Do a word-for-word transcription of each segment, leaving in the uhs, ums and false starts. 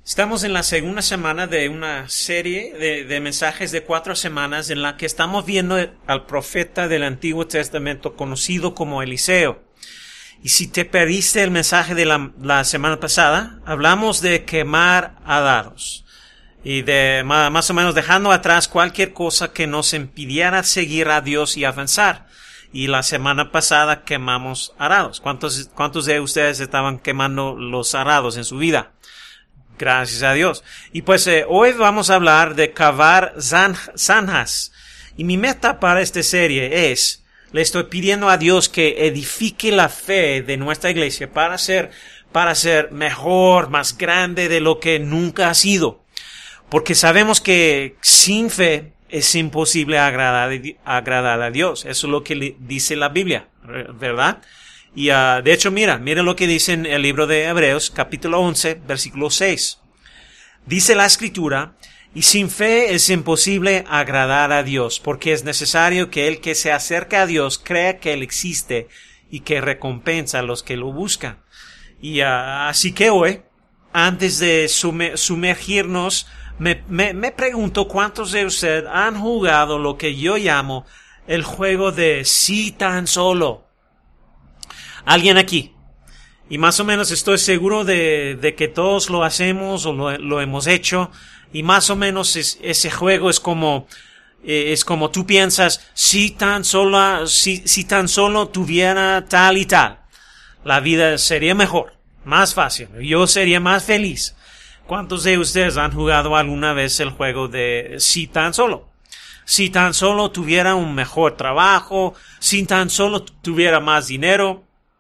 Estamos en la segunda semana de una serie de, de mensajes de cuatro semanas en la que estamos viendo al profeta del Antiguo Testamento conocido como Eliseo. Y si te perdiste el mensaje de la, la semana pasada, hablamos de quemar a dados y de más o menos dejando atrás cualquier cosa que nos impidiera seguir a Dios y avanzar. Y la semana pasada quemamos arados. ¿Cuántos, cuántos de ustedes estaban quemando los arados en su vida? Gracias a Dios. Y pues eh, hoy vamos a hablar de cavar zanjas. Y mi meta para esta serie es, le estoy pidiendo a Dios que edifique la fe de nuestra iglesia para ser, para ser mejor, más grande de lo que nunca ha sido. Porque sabemos que sin fe es imposible agradar, agradar a Dios. Eso es lo que dice la Biblia, ¿verdad? Y uh, de hecho, mira, mira lo que dice en el libro de Hebreos, capítulo once, versículo seis. Dice la Escritura, y sin fe es imposible agradar a Dios, porque es necesario que el que se acerca a Dios crea que Él existe y que recompensa a los que lo buscan. Y uh, así que hoy, antes de sume, sumergirnos, me, me, me pregunto cuántos de ustedes han jugado lo que yo llamo el juego de si tan solo. ¿Alguien aquí? Y más o menos estoy seguro de, de que todos lo hacemos o lo, lo hemos hecho. Y más o menos es, ese juego es como, eh, es como tú piensas, si tan solo, si, si tan solo tuviera tal y tal, la vida sería mejor, más fácil, yo sería más feliz. ¿Cuántos de ustedes han jugado alguna vez el juego de si tan solo? Si tan solo tuviera un mejor trabajo, si tan solo tuviera más dinero,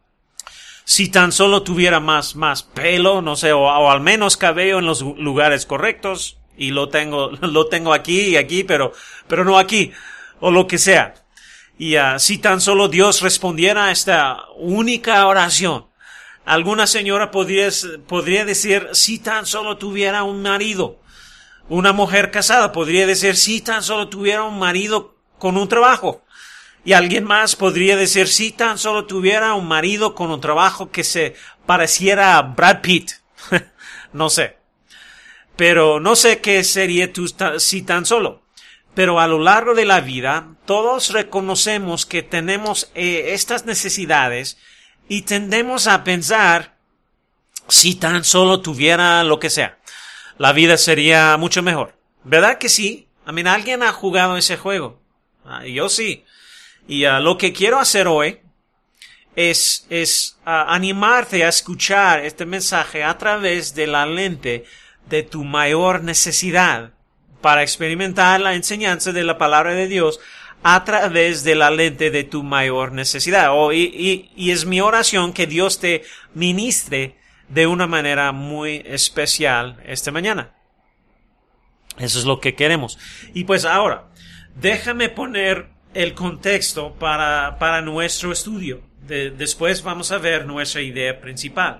si tan solo tuviera más, más pelo, no sé, o, o al menos cabello en los lugares correctos, y lo tengo, lo tengo aquí y aquí, pero, pero no aquí, o lo que sea. Y uh, si tan solo Dios respondiera a esta única oración, alguna señora podría, podría decir, si tan solo tuviera un marido. Una mujer casada podría decir, si tan solo tuviera un marido con un trabajo. Y alguien más podría decir, si tan solo tuviera un marido con un trabajo que se pareciera a Brad Pitt. No sé. Pero no sé qué sería tú si tan solo. Pero a lo largo de la vida, todos reconocemos que tenemos eh, estas necesidades y tendemos a pensar, si tan solo tuviera lo que sea, la vida sería mucho mejor. ¿Verdad que sí? I mean, ¿alguien ha jugado ese juego? Ah, yo sí. Y uh, lo que quiero hacer hoy es, es uh, animarte a escuchar este mensaje a través de la lente de tu mayor necesidad para experimentar la enseñanza de la palabra de Dios a través de la lente de tu mayor necesidad. Oh, y, y, y es mi oración que Dios te ministre de una manera muy especial esta mañana. Eso es lo que queremos. Y pues ahora, déjame poner el contexto para, para nuestro estudio. De, después vamos a ver nuestra idea principal.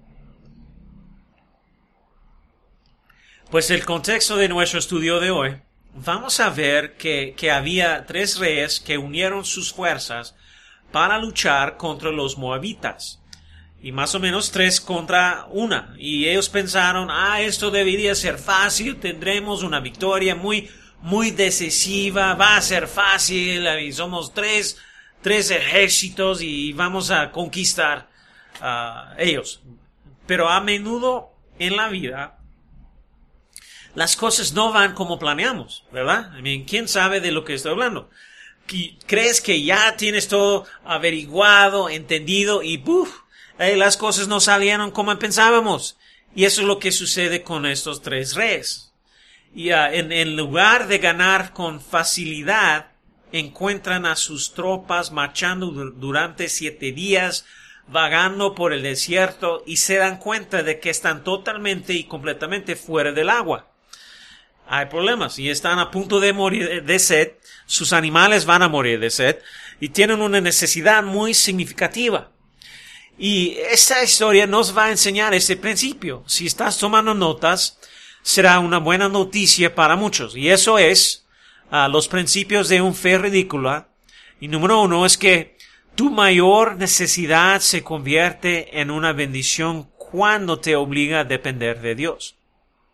Pues el contexto de nuestro estudio de hoy, vamos a ver que, que había tres reyes que unieron sus fuerzas para luchar contra los moabitas. Y más o menos tres contra una. Y ellos pensaron, ah, esto debería ser fácil, tendremos una victoria muy muy decisiva, va a ser fácil, y somos tres, tres ejércitos y vamos a conquistar a uh, ellos. Pero a menudo en la vida, las cosas no van como planeamos, ¿verdad? I mean, ¿quién sabe de lo que estoy hablando? ¿Crees que ya tienes todo averiguado, entendido y ¡puf! Eh, las cosas no salieron como pensábamos? Y eso es lo que sucede con estos tres reyes. Y uh, en, en lugar de ganar con facilidad, encuentran a sus tropas marchando durante siete días, vagando por el desierto, y se dan cuenta de que están totalmente y completamente fuera del agua. Hay problemas, y están a punto de morir de sed, sus animales van a morir de sed, y tienen una necesidad muy significativa. Y esta historia nos va a enseñar ese principio. Si estás tomando notas, será una buena noticia para muchos. Y eso es uh, los principios de un fe ridícula. Y número uno es que tu mayor necesidad se convierte en una bendición cuando te obliga a depender de Dios.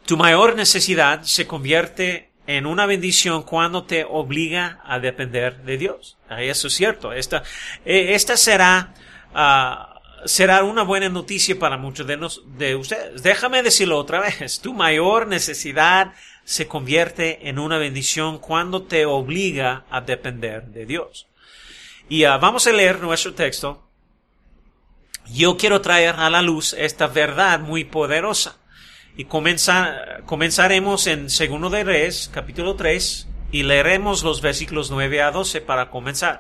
Tu mayor necesidad se convierte en una bendición cuando te obliga a depender de Dios. Eso es cierto. Esta, esta será, uh, será una buena noticia para muchos de, nos, de ustedes. Déjame decirlo otra vez. Tu mayor necesidad se convierte en una bendición cuando te obliga a depender de Dios. Y uh, vamos a leer nuestro texto. Yo quiero traer a la luz esta verdad muy poderosa. Y comenzar, comenzaremos en Segundo de Reyes, capítulo tres, y leeremos los versículos nueve a doce para comenzar.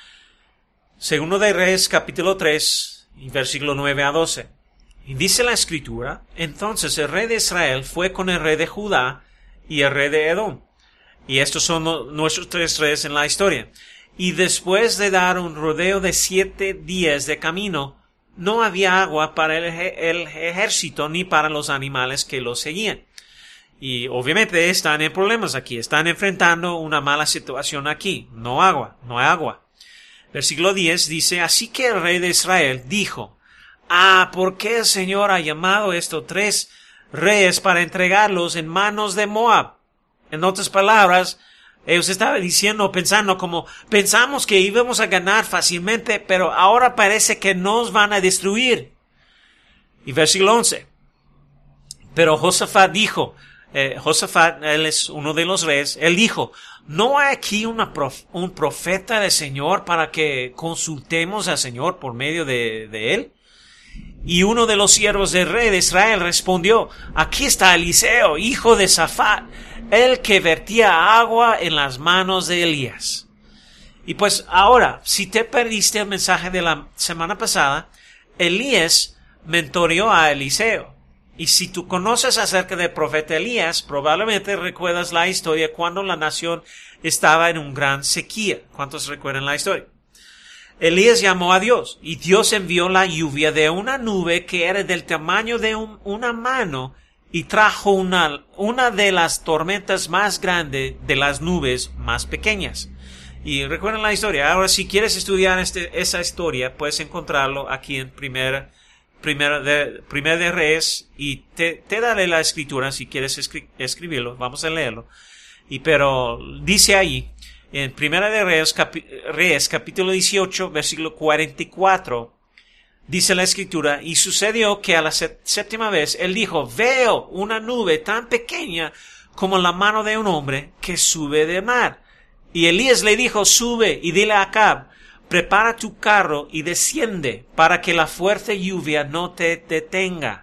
Segundo de Reyes, capítulo tres, y versículo nueve a doce. Y dice la Escritura: entonces el rey de Israel fue con el rey de Judá y el rey de Edom. Y estos son no, nuestros tres reyes en la historia. Y después de dar un rodeo de siete días de camino, no había agua para el, el ejército ni para los animales que lo seguían. Y obviamente están en problemas aquí. Están enfrentando una mala situación aquí. No agua, no hay agua. Versículo diez dice: así que el rey de Israel dijo: ah, ¿por qué el Señor ha llamado a estos tres reyes para entregarlos en manos de Moab? En otras palabras, ellos estaban diciendo, pensando como, pensamos que íbamos a ganar fácilmente, pero ahora parece que nos van a destruir. Y versículo once. Pero Josafat dijo, eh, Josafat, él es uno de los reyes, él dijo: ¿no hay aquí una prof, un profeta del Señor para que consultemos al Señor por medio de, de él? Y uno de los siervos del rey de Israel respondió: aquí está Eliseo, hijo de Safat, el que vertía agua en las manos de Elías. Y pues ahora, si te perdiste el mensaje de la semana pasada, Elías mentoreó a Eliseo. Y si tú conoces acerca del profeta Elías, probablemente recuerdas la historia cuando la nación estaba en un gran sequía. ¿Cuántos recuerdan la historia? Elías llamó a Dios, y Dios envió la lluvia de una nube que era del tamaño de un, una mano, y trajo una, una de las tormentas más grandes de las nubes más pequeñas. Y recuerden la historia. Ahora, si quieres estudiar este, esa historia, puedes encontrarlo aquí en Primera, primera de, primera de Reyes, y te, te daré la escritura si quieres escri- escribirlo. Vamos a leerlo. Y pero dice ahí, en Primera de Reyes, capi, Reyes capítulo dieciocho, versículo cuarenta y cuatro, dice la Escritura: y sucedió que a la séptima vez él dijo: veo una nube tan pequeña como la mano de un hombre que sube de mar. Y Elías le dijo: sube y dile a Acab: prepara tu carro y desciende para que la fuerte lluvia no te detenga.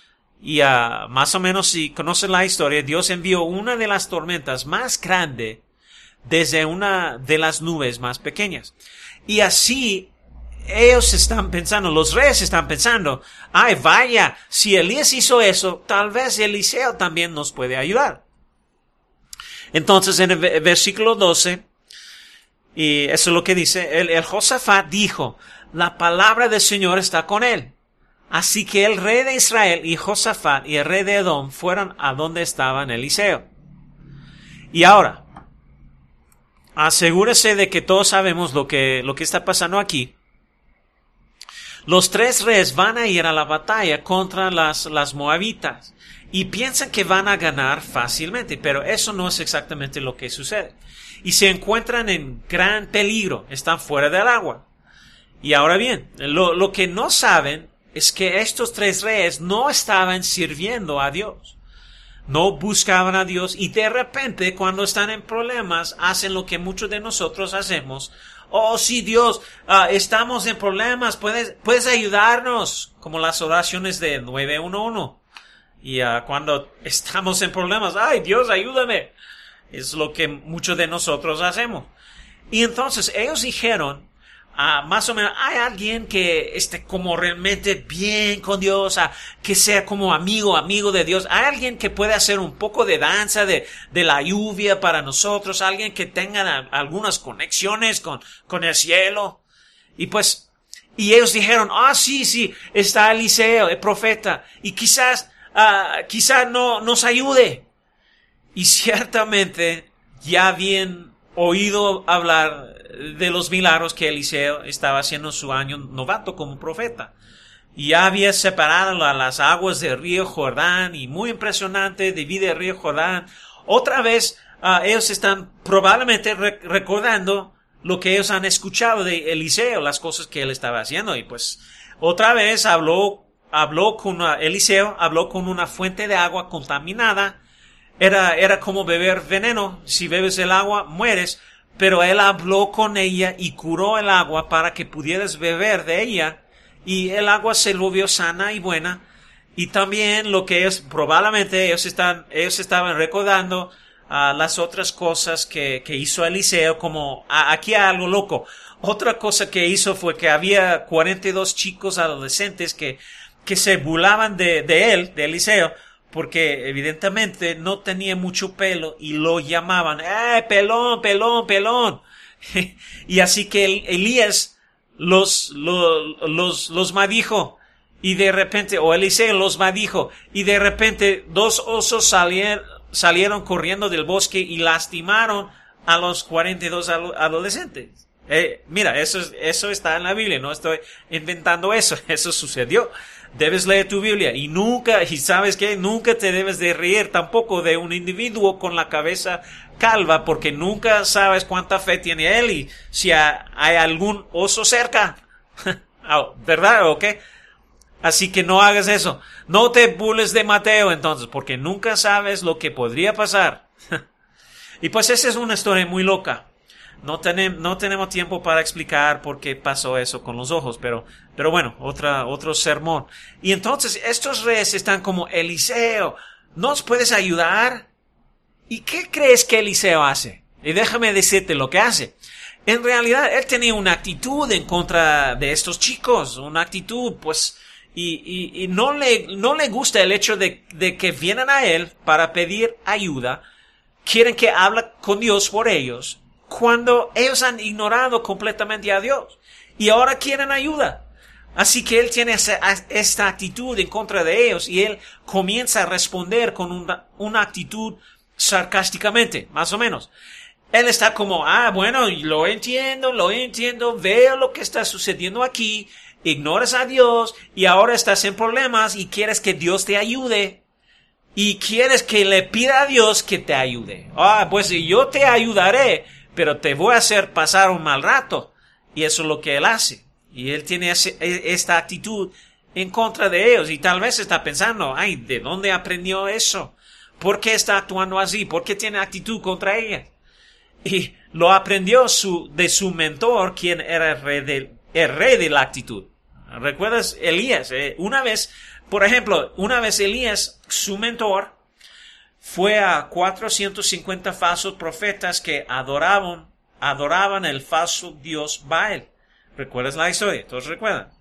Y uh, más o menos, si conoces la historia, Dios envió una de las tormentas más grandes desde una de las nubes más pequeñas. Y así ellos están pensando, los reyes están pensando: ay, vaya, si Elías hizo eso, tal vez Eliseo también nos puede ayudar. Entonces, en el versículo doce, y eso es lo que dice, el, el Josafat dijo: la palabra del Señor está con él. Así que el rey de Israel y Josafat y el rey de Edom fueron a donde estaba Eliseo. Y ahora, asegúrese de que todos sabemos lo que, lo que está pasando aquí. Los tres reyes van a ir a la batalla contra las, las moabitas y piensan que van a ganar fácilmente, pero eso no es exactamente lo que sucede. Y se encuentran en gran peligro, están fuera del agua. Y ahora bien, lo, lo que no saben es que estos tres reyes no estaban sirviendo a Dios. No buscaban a Dios, y de repente, cuando están en problemas, hacen lo que muchos de nosotros hacemos. Oh, sí, Dios, uh, estamos en problemas, puedes, puedes ayudarnos, como las oraciones de nueve uno uno. Y uh, cuando estamos en problemas, ay, Dios, ayúdame. Es lo que muchos de nosotros hacemos. Y entonces ellos dijeron, Uh, más o menos, hay alguien que esté como realmente bien con Dios, uh, que sea como amigo, amigo de Dios. Hay alguien que puede hacer un poco de danza de, de la lluvia para nosotros, alguien que tenga uh, algunas conexiones con, con el cielo. Y pues, y ellos dijeron, ah, oh, sí, sí, está Eliseo, el profeta, y quizás, uh, quizás no nos ayude. Y ciertamente ya habían oído hablar de los milagros que Eliseo estaba haciendo en su año novato como profeta. y ya había separado la, las aguas del río Jordán, y muy impresionante, divide el río Jordán. Otra vez, uh, ellos están probablemente re- recordando lo que ellos han escuchado de Eliseo, las cosas que él estaba haciendo, y pues, otra vez habló, habló con una, Eliseo, habló con una fuente de agua contaminada. Era, era como beber veneno. Si bebes el agua, mueres. Pero él habló con ella y curó el agua para que pudieras beber de ella. Y el agua se volvió sana y buena. Y también lo que ellos, probablemente ellos están, ellos estaban recordando uh, las otras cosas que, que hizo Eliseo, como a, aquí hay algo loco. Otra cosa que hizo fue que había cuarenta y dos chicos adolescentes que, que se burlaban de, de él, de Eliseo, porque evidentemente no tenía mucho pelo y lo llamaban, ¡eh, pelón, pelón, pelón! Y así que Elías los, los, los, los maldijo, y de repente, o Eliseo los maldijo, y de repente dos osos salieron, salieron corriendo del bosque y lastimaron a los cuarenta y dos adolescentes. Eh, mira, eso, eso está en la Biblia, no estoy inventando eso, eso sucedió. Debes leer tu Biblia, y nunca, y sabes qué, nunca te debes de reír tampoco de un individuo con la cabeza calva, porque nunca sabes cuánta fe tiene él y si ha, hay algún oso cerca. ¿Verdad o qué? Así que no hagas eso. No te burles de Mateo entonces, porque nunca sabes lo que podría pasar. Y pues esa es una historia muy loca. No tenemos, no tenemos tiempo para explicar por qué pasó eso con los ojos, pero, pero bueno, otra, otro sermón. Y entonces estos reyes están como, Eliseo, ¿nos puedes ayudar? ¿Y qué crees que Eliseo hace? Y déjame decirte lo que hace. En realidad, él tenía una actitud en contra de estos chicos, una actitud, pues, y, y, y no le, no le gusta el hecho de, de que vienen a él para pedir ayuda, quieren que hable con Dios por ellos, cuando ellos han ignorado completamente a Dios y ahora quieren ayuda. Así que él tiene esa, esta actitud en contra de ellos, y él comienza a responder con una, una actitud sarcásticamente, más o menos. Él está como, ah, bueno, lo entiendo, lo entiendo, veo lo que está sucediendo aquí, ignoras a Dios y ahora estás en problemas y quieres que Dios te ayude. Y quieres que le pida a Dios que te ayude. Ah, pues yo te ayudaré, pero te voy a hacer pasar un mal rato. Y eso es lo que él hace. Y él tiene ese, esta actitud en contra de ellos. Y tal vez está pensando, ay, ¿de dónde aprendió eso? ¿Por qué está actuando así? ¿Por qué tiene actitud contra ella? Y lo aprendió su, de su mentor, quien era el rey de, el rey de la actitud. ¿Recuerdas Elías? Eh, una vez, por ejemplo, una vez Elías, su mentor, fue a cuatrocientos cincuenta falsos profetas que adoraban, adoraban el falso dios Baal. ¿Recuerdas la historia? ¿Todos recuerdan?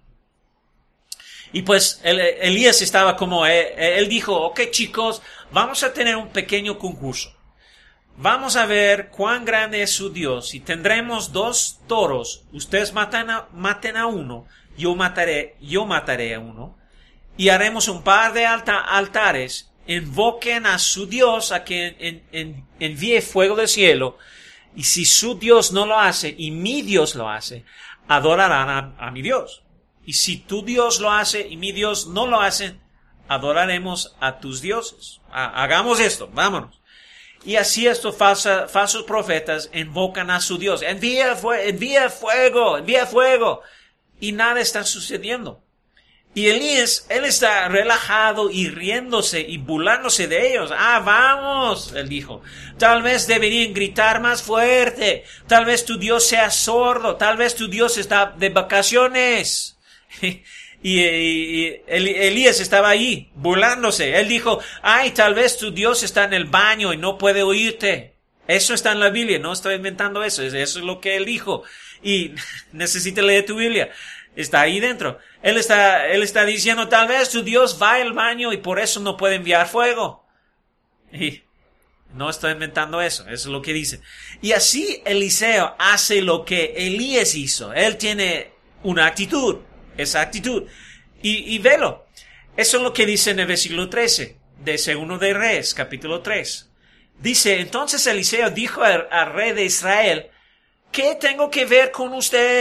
Y pues el, Elías estaba como, él, él dijo, ok chicos, vamos a tener un pequeño concurso. Vamos a ver cuán grande es su Dios, y tendremos dos toros. Ustedes matan a, maten a uno, yo mataré, yo mataré a uno, y haremos un par de alta, altares. Invoquen a su Dios a que en, en, envíe fuego del cielo, y si su Dios no lo hace y mi Dios lo hace, adorarán a, a mi Dios. Y si tu Dios lo hace y mi Dios no lo hace, adoraremos a tus dioses. Ha, hagamos esto, vámonos. Y así estos falsos, falsos profetas invocan a su Dios. Envía, fue, envía fuego, envía fuego. Y nada está sucediendo. Y Elías, él está relajado y riéndose y burlándose de ellos. Ah, vamos, él dijo. Tal vez deberían gritar más fuerte. Tal vez tu Dios sea sordo. Tal vez tu Dios está de vacaciones. Y, y, y Elías estaba ahí, burlándose. Él dijo, ay, tal vez tu Dios está en el baño y no puede oírte. Eso está en la Biblia, no estoy inventando eso. Eso es lo que él dijo. Y necesitas leer tu Biblia. Está ahí dentro. Él está, él está diciendo, tal vez tu Dios va al baño y por eso no puede enviar fuego. Y no estoy inventando eso, eso es lo que dice. Y así Eliseo hace lo que Elías hizo. Él tiene una actitud. Esa actitud. Y, y velo. Eso es lo que dice en el versículo trece de Segundo de Reyes, capítulo tres. Dice, entonces Eliseo dijo al, al rey de Israel, ¿qué tengo que ver con usted?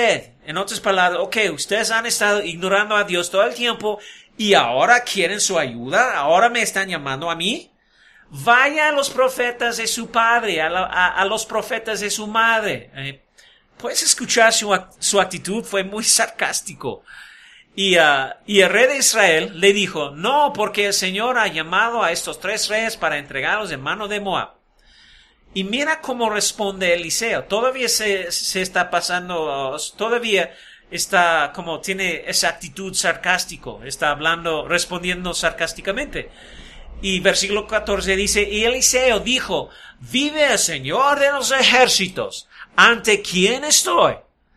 En otras palabras, ok, ustedes han estado ignorando a Dios todo el tiempo y ahora quieren su ayuda, ahora me están llamando a mí. Vaya a los profetas de su padre, a, la, a, a los profetas de su madre. Eh, puedes escuchar su, su actitud, fue muy sarcástico. Y, uh, y el rey de Israel le dijo, no, porque el Señor ha llamado a estos tres reyes para entregarlos en mano de Moab. Y mira cómo responde Eliseo. Todavía se, se está pasando, uh, todavía está como tiene esa actitud sarcástico, está hablando, respondiendo sarcásticamente. Y versículo catorce dice, y Eliseo dijo, vive el Señor de los ejércitos, ¿ante quién estoy?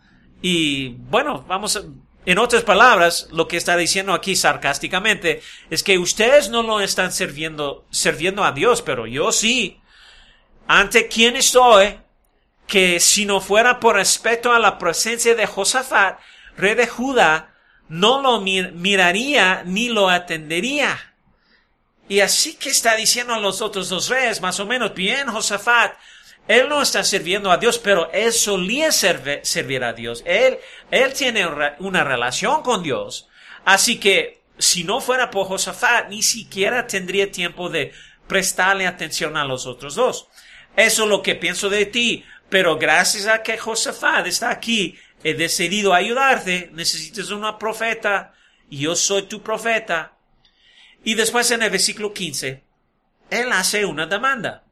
Y bueno, vamos a, en otras palabras, lo que está diciendo aquí sarcásticamente es que ustedes no lo están sirviendo, sirviendo a Dios, pero yo sí. ¿Ante quién estoy? Que si no fuera por respeto a la presencia de Josafat, rey de Judá, no lo mir- miraría ni lo atendería. Y así que está diciendo a los otros dos reyes, más o menos, bien, Josafat, él no está sirviendo a Dios, pero él solía serve, servir a Dios. Él, él tiene una relación con Dios. Así que, si no fuera por Josafat, ni siquiera tendría tiempo de prestarle atención a los otros dos. Eso es lo que pienso de ti. Pero gracias a que Josafat está aquí, he decidido ayudarte. Necesitas una profeta, y yo soy tu profeta. Y después en el versículo quince, él hace una demanda.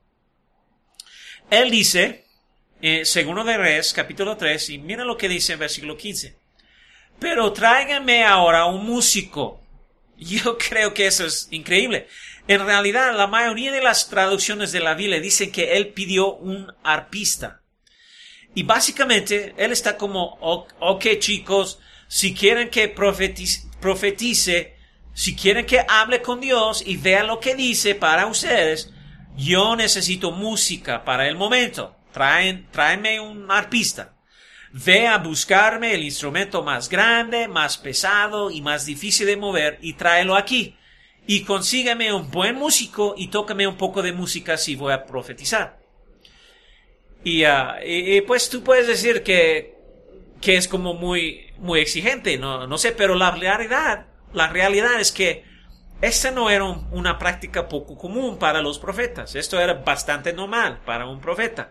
Él dice, eh, segundo de Reyes, capítulo tres, y mira lo que dice en versículo quince. Pero tráiganme ahora un músico. Yo creo que eso es increíble. En realidad, la mayoría de las traducciones de la Biblia dicen que él pidió un arpista. Y básicamente, él está como, ok chicos, si quieren que profetice, profetice si quieren que hable con Dios y vea lo que dice para ustedes, yo necesito música para el momento. Traen, tráenme un arpista. Ve a buscarme el instrumento más grande, más pesado y más difícil de mover y tráelo aquí. Y consígueme un buen músico y tócame un poco de música si voy a profetizar. Y, uh, y, y pues tú puedes decir que, que es como muy, muy exigente, no, no sé, pero la realidad, la realidad es que esta no era un, una práctica poco común para los profetas. Esto era bastante normal para un profeta.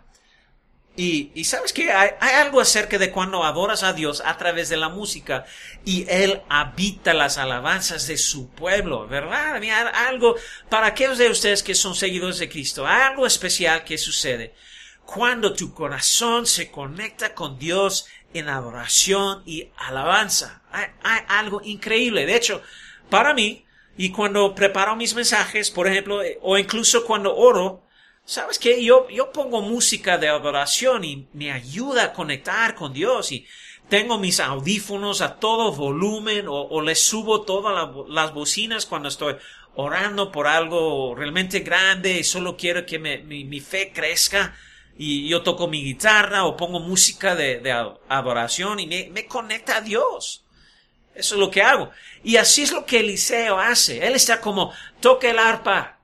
Y, y sabes que hay, hay algo acerca de cuando adoras a Dios a través de la música y Él habita las alabanzas de su pueblo, ¿verdad? Hay algo, para aquellos de ustedes que son seguidores de Cristo, hay algo especial que sucede cuando tu corazón se conecta con Dios en adoración y alabanza. Hay, hay algo increíble. De hecho, para mí, y cuando preparo mis mensajes, por ejemplo, o incluso cuando oro, ¿sabes qué? Yo, yo pongo música de adoración y me ayuda a conectar con Dios y tengo mis audífonos a todo volumen o, o les subo todas la, las bocinas cuando estoy orando por algo realmente grande y solo quiero que me, mi, mi fe crezca y yo toco mi guitarra o pongo música de, de adoración y me, me conecta a Dios. Eso es lo que hago. Y así es lo que Eliseo hace. Él está como, toca el arpa.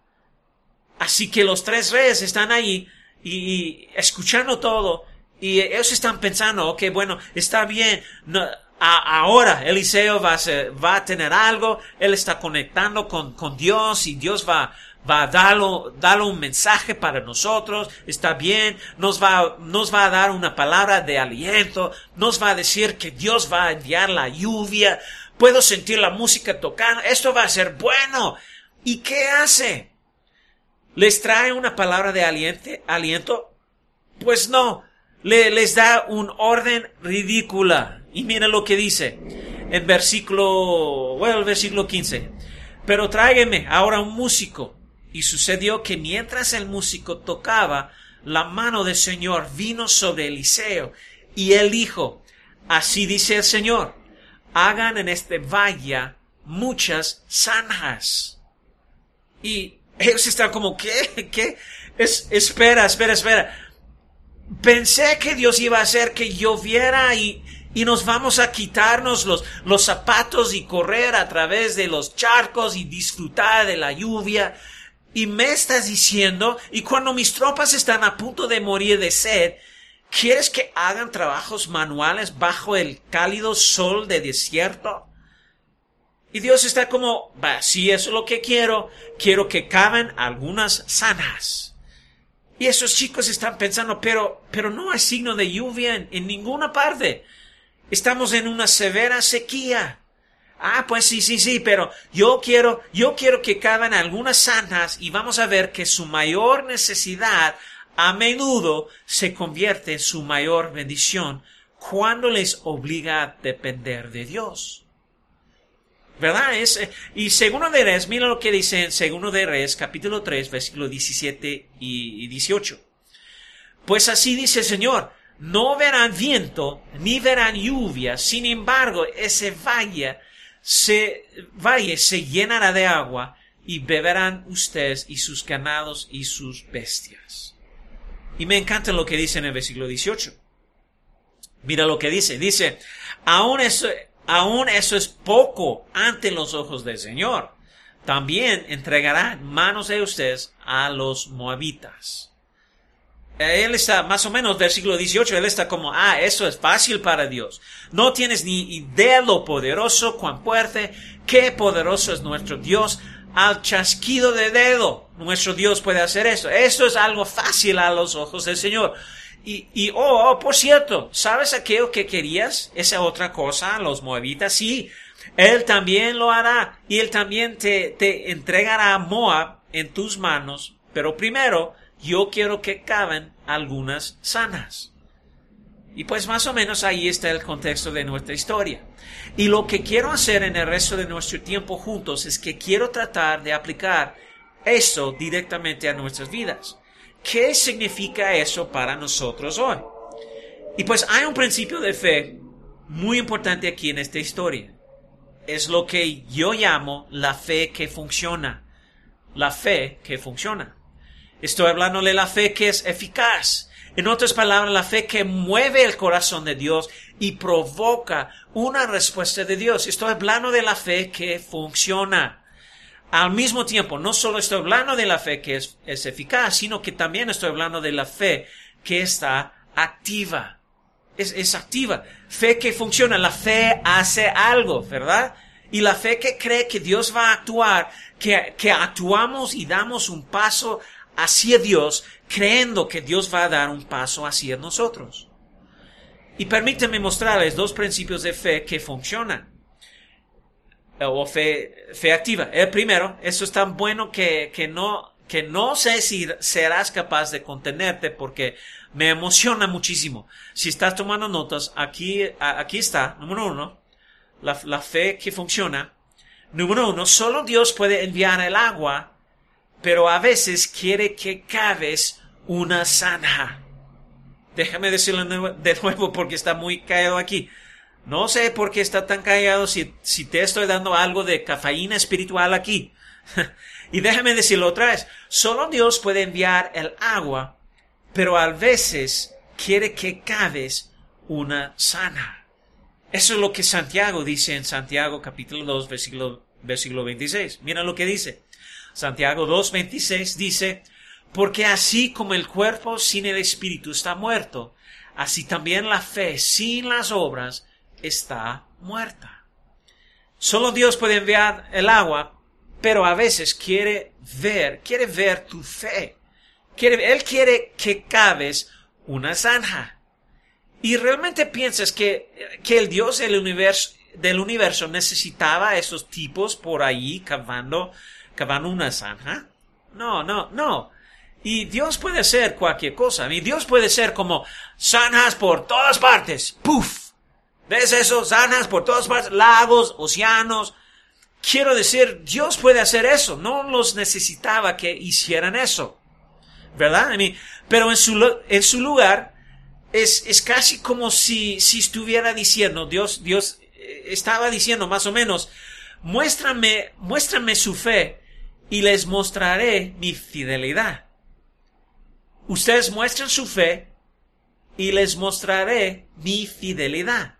Así que los tres reyes están ahí y, y escuchando todo y ellos están pensando, ok, bueno, está bien, no, a, ahora Eliseo va a, ser, va a tener algo, él está conectando con, con Dios y Dios va, va a darle, darle un mensaje para nosotros, está bien, nos va, nos va a dar una palabra de aliento, nos va a decir que Dios va a enviar la lluvia, puedo sentir la música tocando, esto va a ser bueno. ¿Y qué hace? ¿Les trae una palabra de aliento? aliento? Pues no, Le, les da un orden ridícula. Y mira lo que dice en versículo, bueno, el versículo quince. Pero tráigame ahora un músico. Y sucedió que mientras el músico tocaba, la mano del Señor vino sobre Eliseo. Y él dijo, así dice el Señor, hagan en este valle muchas zanjas. Y ellos están como, ¿qué? ¿Qué? Es, espera, espera, espera. Pensé que Dios iba a hacer que lloviera y, y nos vamos a quitarnos los, los zapatos y correr a través de los charcos y disfrutar de la lluvia. Y me estás diciendo, y cuando mis tropas están a punto de morir de sed, ¿Quieres que hagan trabajos manuales bajo el cálido sol de desierto? Y Dios está como, va, si eso es lo que quiero, quiero que caben algunas zanjas. Y esos chicos están pensando, pero, pero no hay signo de lluvia en, en ninguna parte. Estamos en una severa sequía. Ah, pues sí, sí, sí, pero yo quiero, yo quiero que caben algunas zanjas y vamos a ver que su mayor necesidad a menudo se convierte en su mayor bendición cuando les obliga a depender de Dios. ¿Verdad? Es, y Segundo de Reyes, mira lo que dice en Segundo de Reyes, capítulo tres, versículos diecisiete y dieciocho. Pues así dice el Señor, no verán viento, ni verán lluvia, sin embargo, ese valle se, valle se llenará de agua, y beberán ustedes y sus ganados y sus bestias. Y me encanta lo que dice en el versículo dieciocho. Mira lo que dice, dice, aún eso, aún eso es poco ante los ojos del Señor. También entregará en manos de ustedes a los moabitas. Él está, más o menos, versículo dieciocho, él está como, ah, eso es fácil para Dios. No tienes ni idea lo poderoso, cuán fuerte, qué poderoso es nuestro Dios. Al chasquido de dedo, nuestro Dios puede hacer eso. Eso es algo fácil a los ojos del Señor. Y, y oh, oh, por cierto, ¿sabes aquello que querías? Esa otra cosa, los moabitas, sí. Él también lo hará. Y Él también te, te entregará a Moab en tus manos. Pero primero, yo quiero que caben algunas zanjas. Y pues más o menos ahí está el contexto de nuestra historia. Y lo que quiero hacer en el resto de nuestro tiempo juntos es que quiero tratar de aplicar eso directamente a nuestras vidas. ¿Qué significa eso para nosotros hoy? Y pues hay un principio de fe muy importante aquí en esta historia. Es lo que yo llamo la fe que funciona. La fe que funciona. Estoy hablando de la fe que es eficaz. En otras palabras, la fe que mueve el corazón de Dios y provoca una respuesta de Dios. Estoy hablando de la fe que funciona. Al mismo tiempo, no solo estoy hablando de la fe que es, es eficaz, sino que también estoy hablando de la fe que está activa. Es, es activa. Fe que funciona. La fe hace algo, ¿verdad? Y la fe que cree que Dios va a actuar, que, que actuamos y damos un paso hacia Dios, creyendo que Dios va a dar un paso hacia nosotros. Y permítanme mostrarles dos principios de fe que funcionan. O fe, fe activa. El primero, eso es tan bueno que, que no, que no sé si serás capaz de contenerte porque me emociona muchísimo. Si estás tomando notas, aquí, aquí está, número uno, la, la fe que funciona. Número uno, solo Dios puede enviar el agua, pero a veces quiere que caves una zanja. Déjame decirlo de nuevo porque está muy callado aquí. No sé por qué está tan callado si, si te estoy dando algo de cafeína espiritual aquí. Y déjame decirlo otra vez. Solo Dios puede enviar el agua, pero a veces quiere que caves una zanja. Eso es lo que Santiago dice en Santiago capítulo dos, versículo, versículo veintiséis. Mira lo que dice. Santiago dos, veintiséis dice, porque así como el cuerpo sin el espíritu está muerto, así también la fe sin las obras está muerta. Solo Dios puede enviar el agua, pero a veces quiere ver, quiere ver tu fe. Quiere, Él quiere que caves una zanja. Y realmente piensas que, que el Dios del universo, del universo necesitaba a esos tipos por ahí cavando cavando una zanja. No, no, no. Y Dios puede hacer cualquier cosa. Y Dios puede ser como zanjas por todas partes. ¡Puf! ¿Ves eso? Zanjas por todas partes. Lagos, océanos. Quiero decir, Dios puede hacer eso. No los necesitaba que hicieran eso. ¿Verdad? I mean, pero en su, en su lugar es, es casi como si, si estuviera diciendo, Dios, Dios estaba diciendo más o menos, muéstrame, muéstrame su fe y les mostraré mi fidelidad. Ustedes muestran su fe y les mostraré mi fidelidad.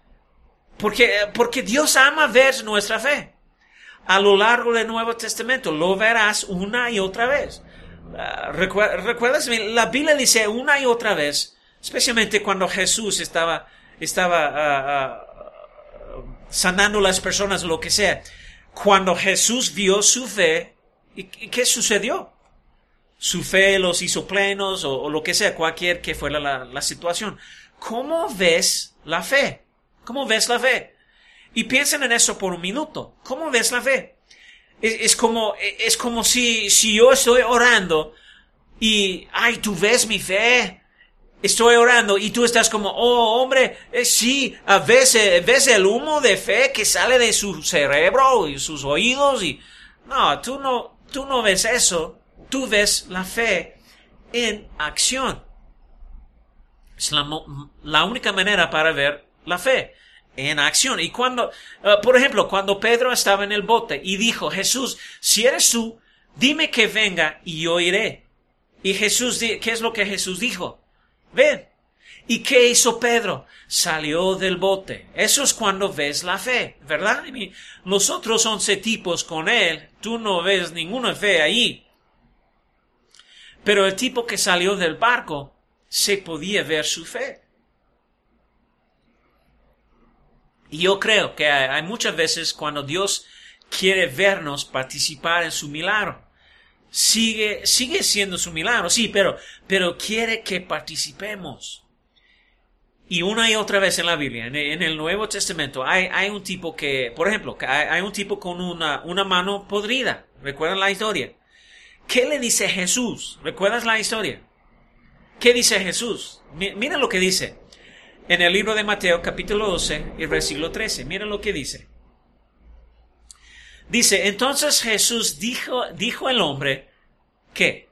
Porque, porque Dios ama ver nuestra fe. A lo largo del Nuevo Testamento lo verás una y otra vez. Uh, recuer, ¿Recuerdas? La Biblia dice una y otra vez, Especialmente cuando Jesús estaba, estaba uh, uh, sanando a las personas, lo que sea. Cuando Jesús vio su fe, ¿y qué sucedió? Su fe los hizo plenos o, o lo que sea, cualquier que fuera la, la situación. ¿Cómo ves la fe? ¿Cómo ves la fe? Y piensen en eso por un minuto. ¿Cómo ves la fe? Es, es como, es como si, si yo estoy orando y, ay, tú ves mi fe. Estoy orando y tú estás como, oh, hombre, eh, sí, a veces, ves el humo de fe que sale de su cerebro y sus oídos y, no, tú no, tú no ves eso. Tú ves la fe en acción. Es la, la única manera para ver la fe en acción. Y cuando, uh, por ejemplo, cuando Pedro estaba en el bote y dijo, Jesús, si eres tú, dime que venga y yo iré. Y Jesús, ¿qué es lo que Jesús dijo? Ven. ¿Y qué hizo Pedro? Salió del bote. Eso es cuando ves la fe, ¿verdad? Los otros once tipos con él, tú no ves ninguna fe ahí. Pero el tipo que salió del barco, se podía ver su fe. Y yo creo que hay, hay muchas veces cuando Dios quiere vernos participar en su milagro. Sigue, sigue siendo su milagro, sí, pero, pero quiere que participemos. Y una y otra vez en la Biblia, en, en el Nuevo Testamento, hay, hay un tipo que, por ejemplo, hay, hay un tipo con una, una mano podrida. ¿Recuerdan la historia? ¿Qué le dice Jesús? ¿Recuerdas la historia? ¿Qué dice Jesús? Mira lo que dice. En el libro de Mateo, capítulo doce, y versículo trece. Mira lo que dice. Dice, entonces Jesús dijo, dijo al hombre, ¿qué?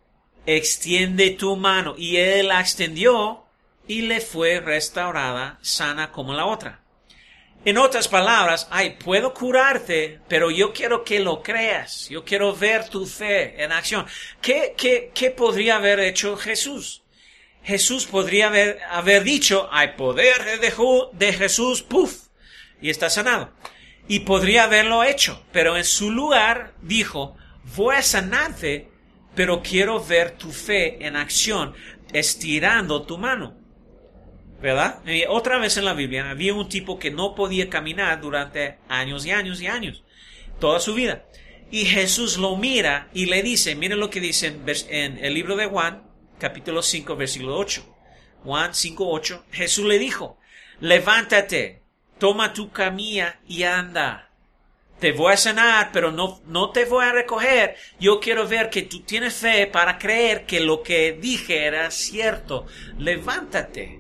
Extiende tu mano. Y él la extendió y le fue restaurada sana como la otra. En otras palabras, ay, puedo curarte, pero yo quiero que lo creas. Yo quiero ver tu fe en acción. ¿Qué, qué, qué podría haber hecho Jesús? Jesús podría haber, haber dicho, hay poder de, de Jesús, puf, y está sanado. Y podría haberlo hecho, pero en su lugar dijo, voy a sanarte, pero quiero ver tu fe en acción, estirando tu mano. ¿Verdad? Y otra vez en la Biblia había un tipo que no podía caminar durante años y años y años, toda su vida. Y Jesús lo mira y le dice, miren lo que dice en, en el libro de Juan, capítulo cinco, versículo ocho. Juan cinco, ocho. Jesús le dijo, levántate, toma tu camilla y anda. Te voy a sanar, pero no, no te voy a recoger. Yo quiero ver que tú tienes fe para creer que lo que dije era cierto. Levántate.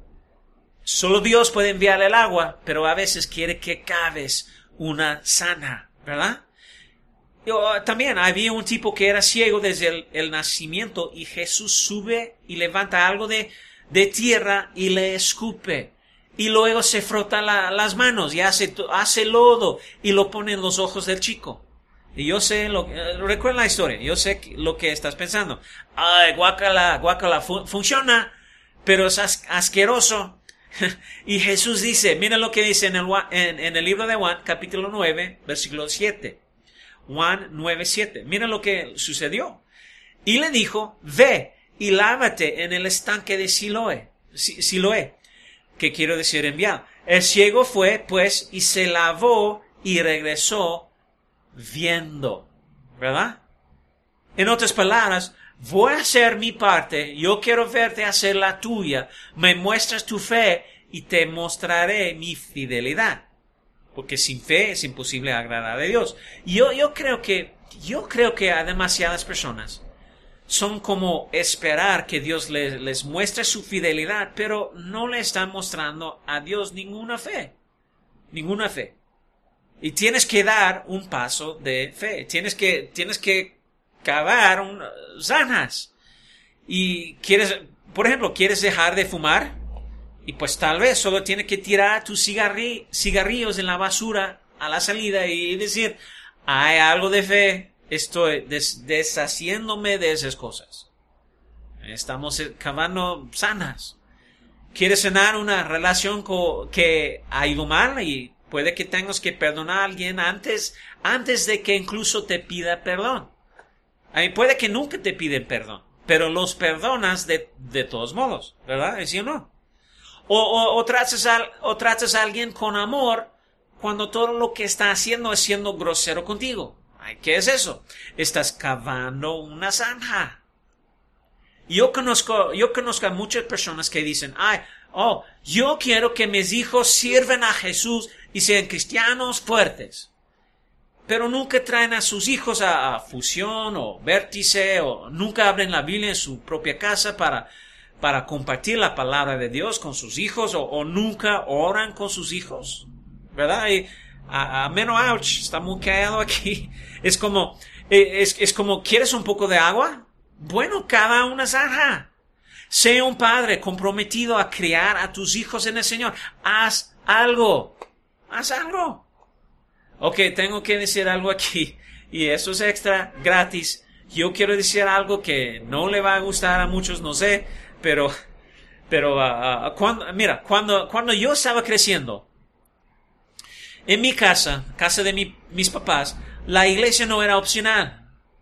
Solo Dios puede enviar el agua, pero a veces quiere que caves una sana, ¿verdad? Yo, también había un tipo que era ciego desde el, el nacimiento y Jesús sube y levanta algo de, de tierra y le escupe. Y luego se frota la, las manos y hace, hace lodo y lo pone en los ojos del chico. Y yo sé, lo, eh, recuerda la historia, yo sé lo que estás pensando. Ay, guácala, guácala, fu- funciona, pero es as- asqueroso. Y Jesús dice, mira lo que dice en el, en, en el libro de Juan, capítulo nueve, versículo siete. Juan nueve, siete. Mira lo que sucedió. Y le dijo, ve y lávate en el estanque de Siloé. Siloé, que quiero decir enviado. El ciego fue, pues, y se lavó y regresó viendo. ¿Verdad? En otras palabras, voy a hacer mi parte, yo quiero verte hacer la tuya, me muestras tu fe y te mostraré mi fidelidad. Porque sin fe es imposible agradar a Dios. Yo, yo creo que, yo creo que a demasiadas personas son como esperar que Dios les, les muestre su fidelidad, pero no le están mostrando a Dios ninguna fe. Ninguna fe. Y tienes que dar un paso de fe. Tienes que, tienes que cavar un, zanas. Y quieres, por ejemplo, ¿quieres dejar de fumar? Y pues tal vez solo tienes que tirar tus cigarri, cigarrillos en la basura a la salida y decir, hay algo de fe, estoy des, deshaciéndome de esas cosas. Estamos cavando sanas. ¿Quieres sanar una relación co, que ha ido mal y puede que tengas que perdonar a alguien antes, antes de que incluso te pida perdón? A mí puede que nunca te piden perdón, pero los perdonas de, de todos modos, ¿verdad? ¿Sí o no? O, o, o, tratas a, o tratas a alguien con amor cuando todo lo que está haciendo es siendo grosero contigo. Ay, ¿qué es eso? Estás cavando una zanja. Yo conozco, yo conozco a muchas personas que dicen, ay, oh, yo quiero que mis hijos sirvan a Jesús y sean cristianos fuertes. Pero nunca traen a sus hijos a, a Fusión o Vértice, o nunca abren la Biblia en su propia casa para, para compartir la palabra de Dios con sus hijos, o, o nunca oran con sus hijos, ¿verdad? Y a, a menos ouch, está muy callado aquí. Es como, es, es como, ¿quieres un poco de agua? Bueno, cava una zanja. Sé un padre comprometido a criar a tus hijos en el Señor. Haz algo. Haz algo. Ok, tengo que decir algo aquí. Y eso es extra, gratis. Yo quiero decir algo que no le va a gustar a muchos, no sé. Pero, pero, uh, uh, cuando, mira, cuando, cuando yo estaba creciendo, en mi casa, casa de mi, mis papás, la iglesia no era opcional.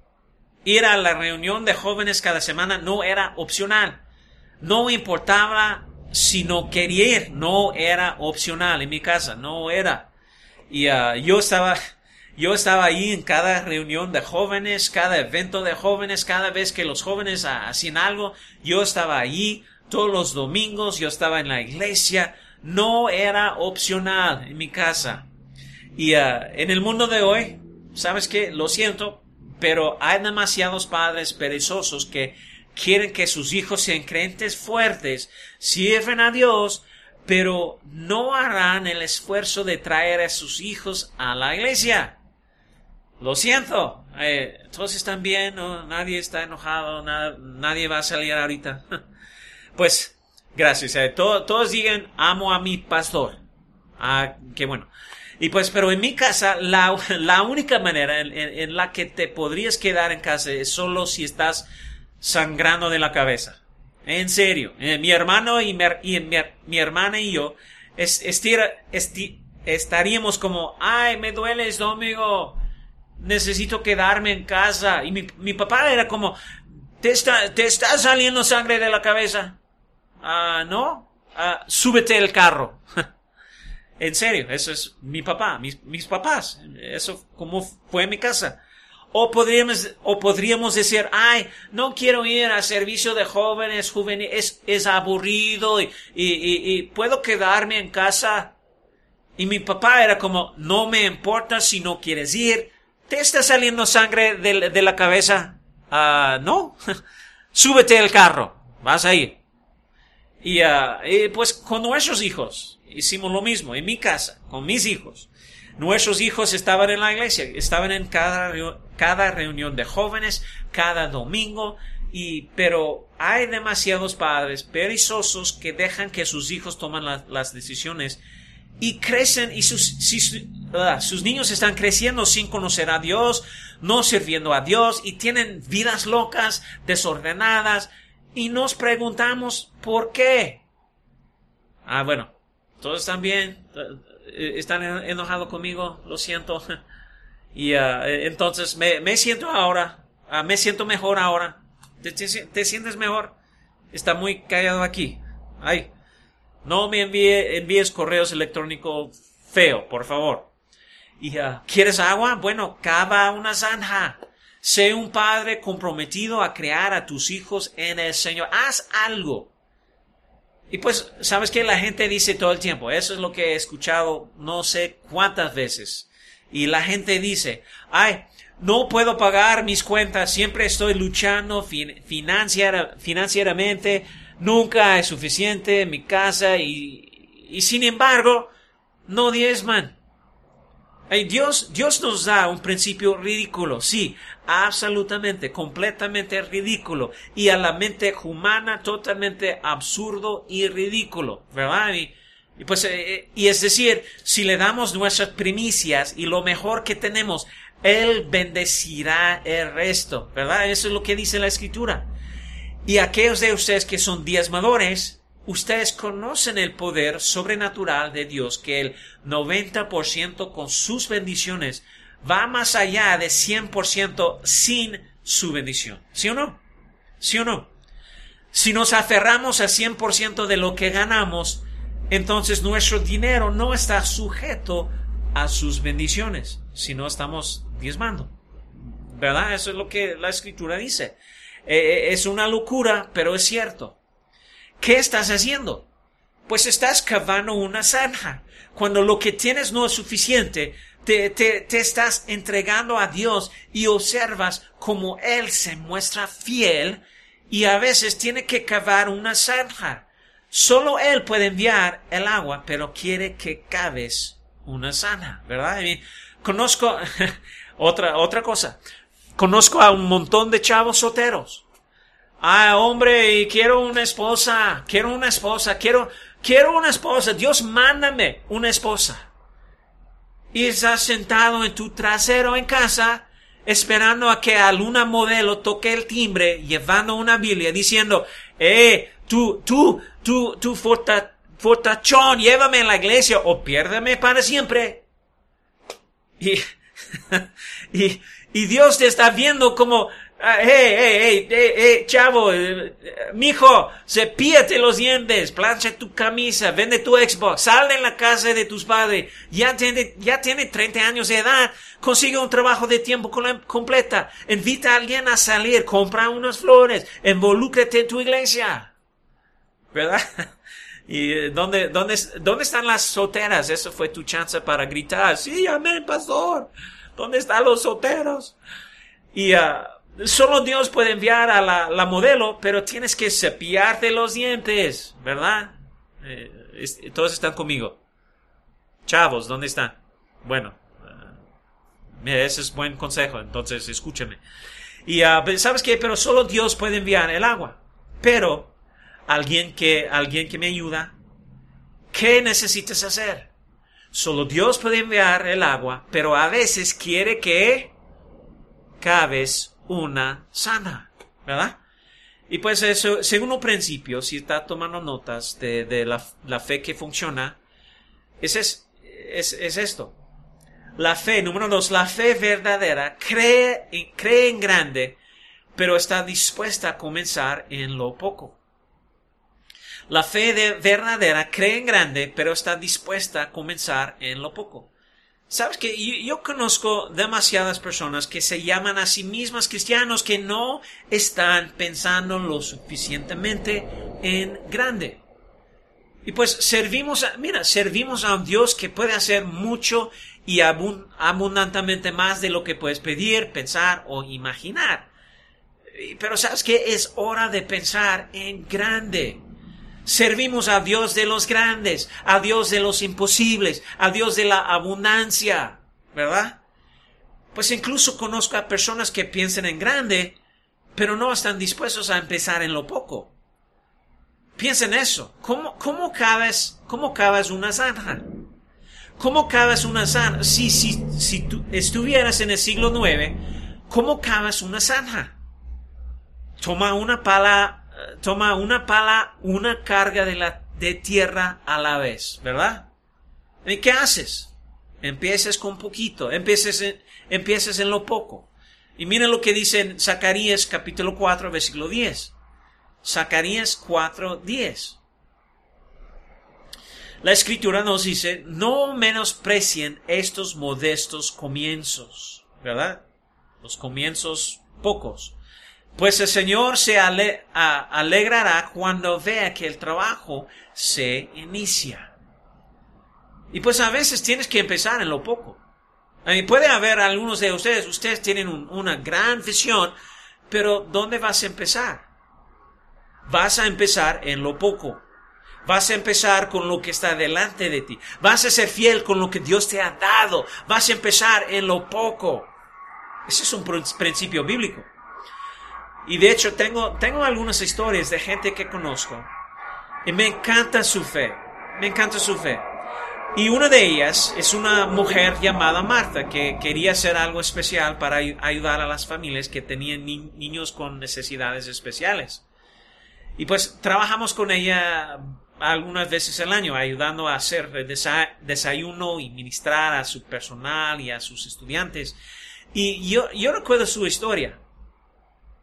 Ir a la reunión de jóvenes cada semana no era opcional. No importaba si no quería ir, no era opcional en mi casa, no era. Y uh, yo estaba, yo estaba ahí en cada reunión de jóvenes, cada evento de jóvenes, cada vez que los jóvenes uh, hacían algo, yo estaba allí todos los domingos, yo estaba en la iglesia, no era opcional en mi casa. Y uh, en el mundo de hoy, ¿sabes qué? Lo siento, pero hay demasiados padres perezosos que quieren que sus hijos sean creyentes fuertes, sirven a Dios, pero no harán el esfuerzo de traer a sus hijos a la iglesia. Lo siento. Eh, todos están bien, ¿no? Nadie está enojado, nada, nadie va a salir ahorita. Pues, gracias. Eh, to, todos digan, amo a mi pastor. Ah, qué bueno. Y pues, pero en mi casa, la, la única manera en, en, en la que te podrías quedar en casa es solo si estás sangrando de la cabeza. En serio. Eh, mi hermano y, mi, y mi, mi hermana y yo es, estira, esti, estaríamos como, ay, me duele el estómago, necesito quedarme en casa. Y mi, mi papá era como, ¿te está, te está saliendo sangre de la cabeza? Ah, uh, ¿no? Uh, súbete el carro. En serio, eso es mi papá, mis, mis papás. Eso como fue en mi casa. O podríamos, o podríamos decir, ay, no quiero ir al servicio de jóvenes, juveniles, es, es aburrido y, y, y, y puedo quedarme en casa. Y mi papá era como, no me importa si no quieres ir. ¿Te está saliendo sangre de, de la cabeza? Ah, uh, no. Súbete el carro, vas a ir. Y, uh, y pues con nuestros hijos hicimos lo mismo en mi casa, con mis hijos. Nuestros hijos estaban en la iglesia, estaban en cada, cada reunión de jóvenes, cada domingo, y, pero hay demasiados padres perezosos que dejan que sus hijos tomen la, las decisiones y crecen, y sus, si, uh, sus niños están creciendo sin conocer a Dios, no sirviendo a Dios, y tienen vidas locas, desordenadas, y nos preguntamos, ¿por qué? Ah, bueno, todos están bien, están enojados conmigo, lo siento. Y uh, entonces me, me siento ahora, uh, me siento mejor ahora. ¿Te, te, ¿Te sientes mejor? Está muy callado aquí. Ay, no me envíe, envíes correos electrónicos feo, por favor. Y uh, ¿quieres agua? Bueno, cava una zanja. Sé un padre comprometido a criar a tus hijos en el Señor. Haz algo. Y pues, ¿sabes qué? La gente dice todo el tiempo. Eso es lo que he escuchado no sé cuántas veces. Y la gente dice, ay, no puedo pagar mis cuentas. Siempre estoy luchando fin- financiera, financieramente. Nunca es suficiente en mi casa. Y, y sin embargo, no diezman. Ay, Dios, Dios nos da un principio ridículo, sí, absolutamente, completamente ridículo, y a la mente humana totalmente absurdo y ridículo, ¿verdad? Y, y pues, eh, y es decir, si le damos nuestras primicias y lo mejor que tenemos, Él bendecirá el resto, ¿verdad? Eso es lo que dice la Escritura. Y aquellos de ustedes que son diezmadores, ustedes conocen el poder sobrenatural de Dios, que el noventa por ciento con sus bendiciones va más allá de cien por ciento sin su bendición. ¿Sí o no? ¿Sí o no? Si nos aferramos al cien por ciento de lo que ganamos, entonces nuestro dinero no está sujeto a sus bendiciones, si no estamos diezmando. ¿Verdad? Eso es lo que la Escritura dice. Eh, es una locura, pero es cierto. ¿Qué estás haciendo? Pues estás cavando una zanja. Cuando lo que tienes no es suficiente, te, te, te estás entregando a Dios y observas cómo Él se muestra fiel y a veces tiene que cavar una zanja. Solo Él puede enviar el agua, pero quiere que caves una zanja, ¿verdad? Y conozco otra, otra cosa. Conozco a un montón de chavos solteros. Ah, hombre, y quiero una esposa, quiero una esposa, quiero, quiero una esposa. Dios, mándame una esposa. Y estás sentado en tu trasero en casa, esperando a que alguna modelo toque el timbre, llevando una Biblia, diciendo, eh, tú, tú, tú, tú, forta, fortachón, llévame a la iglesia o piérdeme para siempre. Y, y, y Dios te está viendo como, hey, hey, hey, hey, hey, chavo, eh, mijo, cepíllate los dientes, plancha tu camisa, vende tu Xbox, sal de la casa de tus padres, ya tiene, ya tiene treinta años de edad, consigue un trabajo de tiempo completa, invita a alguien a salir, compra unas flores, involúcrate en tu iglesia, ¿verdad? ¿Y dónde, dónde, dónde están las solteras? Eso fue tu chance para gritar, sí, amén, pastor, ¿dónde están los solteros? Y, uh, solo Dios puede enviar a la, la modelo, pero tienes que cepillarte los dientes, ¿verdad? Eh, es, todos están conmigo. Chavos, ¿dónde están? Bueno, uh, mira, ese es buen consejo, entonces escúchame. Y, uh, ¿sabes qué? Pero solo Dios puede enviar el agua. Pero, alguien que, alguien que me ayuda, ¿qué necesitas hacer? Solo Dios puede enviar el agua, pero a veces quiere que caves una zanja, ¿verdad? Y pues eso, segundo principio, si está tomando notas de, de la, la fe que funciona, es, es, es, es esto. La fe, número dos, la fe verdadera cree, cree en grande, pero está dispuesta a comenzar en lo poco. La fe de verdadera cree en grande, pero está dispuesta a comenzar en lo poco. ¿Sabes qué? Yo, yo conozco demasiadas personas que se llaman a sí mismas cristianos que no están pensando lo suficientemente en grande. Y pues servimos a, mira, servimos a un Dios que puede hacer mucho y abund, abundantemente más de lo que puedes pedir, pensar o imaginar. Pero ¿sabes qué? Es hora de pensar en grande. Servimos a Dios de los grandes, a Dios de los imposibles, a Dios de la abundancia, ¿verdad? Pues incluso conozco a personas que piensan en grande, pero no están dispuestos a empezar en lo poco. Piensa en eso. ¿Cómo, cómo cavas, cómo cavas una zanja? ¿Cómo cavas una zanja? Si, si, si tú estuvieras en el siglo nueve, ¿cómo cavas una zanja? Toma una pala, Toma una pala, una carga de, la, de tierra a la vez, ¿verdad? ¿Y qué haces? Empiezas con poquito, empiezas en, empiezas en lo poco. Y mira lo que dice en Zacarías capítulo cuatro, versículo diez. Zacarías cuatro, diez. La Escritura nos dice, no menosprecien estos modestos comienzos, ¿verdad? Los comienzos pocos. Pues el Señor se ale, a, alegrará cuando vea que el trabajo se inicia. Y pues a veces tienes que empezar en lo poco. A mí puede haber algunos de ustedes, ustedes tienen un, una gran visión, pero ¿dónde vas a empezar? Vas a empezar en lo poco. Vas a empezar con lo que está delante de ti. Vas a ser fiel con lo que Dios te ha dado. Vas a empezar en lo poco. Ese es un principio bíblico. Y de hecho tengo, tengo algunas historias de gente que conozco. Y me encanta su fe. Me encanta su fe. Y una de ellas es una mujer llamada Marta que quería hacer algo especial para ayudar a las familias que tenían ni- niños con necesidades especiales. Y pues trabajamos con ella algunas veces al año, ayudando a hacer desa- desayuno y ministrar a su personal y a sus estudiantes. Y yo, yo recuerdo su historia.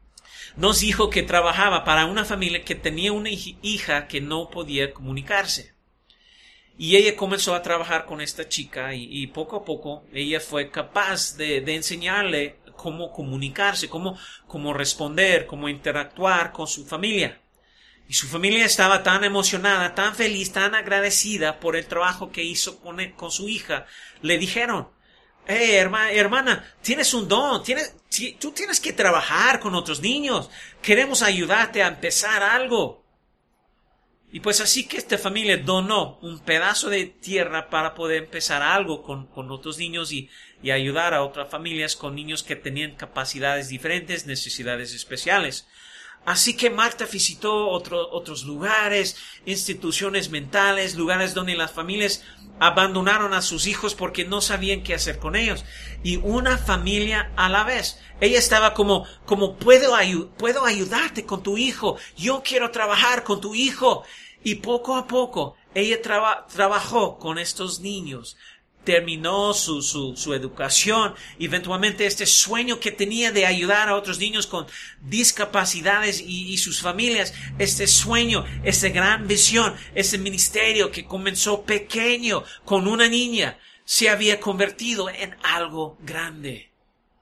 nos dijo que trabajaba para una familia que tenía una hija que no podía comunicarse. Y ella comenzó a trabajar con esta chica y, y poco a poco ella fue capaz de, de enseñarle cómo comunicarse, cómo, cómo responder, cómo interactuar con su familia. Y su familia estaba tan emocionada, tan feliz, tan agradecida por el trabajo que hizo con, él, con su hija. Le dijeron, hey, hermana, hermana, tienes un don, tienes, tú tienes que trabajar con otros niños. Queremos ayudarte a empezar algo. Y pues así que esta familia donó un pedazo de tierra para poder empezar algo con, con otros niños y, y ayudar a otras familias con niños que tenían capacidades diferentes, necesidades especiales. Así que Marta visitó otro, otros lugares, instituciones mentales, lugares donde las familias abandonaron a sus hijos porque no sabían qué hacer con ellos. Y una familia a la vez. Ella estaba como, como puedo, ayu- puedo ayudarte con tu hijo. Yo quiero trabajar con tu hijo. Y poco a poco ella traba, trabajó con estos niños. Terminó su, su, su educación, eventualmente este sueño que tenía de ayudar a otros niños con discapacidades y, y sus familias, este sueño, esta gran visión, ese ministerio que comenzó pequeño con una niña, se había convertido en algo grande.